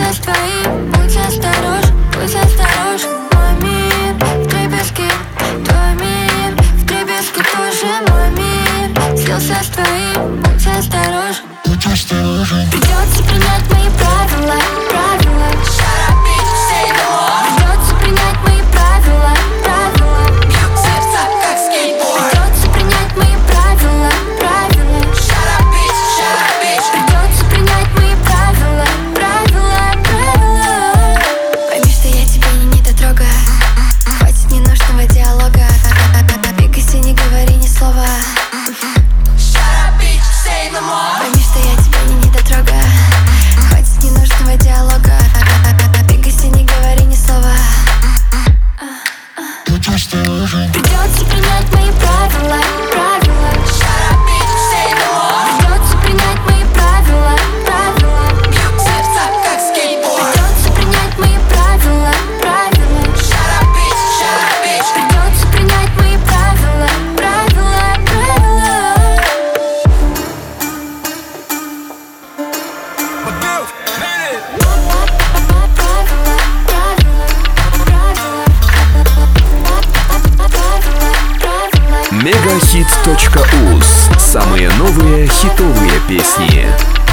с твоим. Будь осторожен. Мой мир вдребезги, твой мир вдребезги тоже мой мир. Слился с твоим, будь осторожен. Придется принять мои правила. Shut up, bitch, say no more. Придется принять мои правила. Сердца как скейтборд. Придется принять мои правила. Shut up, bitch. Придется принять мои правила. Пойми, что я тебя не дотрогаю. Хватит ненужного диалога. Двигайся, не говори ни слова. Shut up, bitch, say no more. Пойми, что я тебя не дотрогаю. Хватит ненужного диалога. Двигайся, не говори ни слова. Придется принять мои правила. Shut up, bitch, say no more. Придется принять мои правила. Сердца как скейтборд. Придется принять мои правила. Shut up, bitch. Придется принять мои правила. Megahit.uz. Самые новые хитовые песни.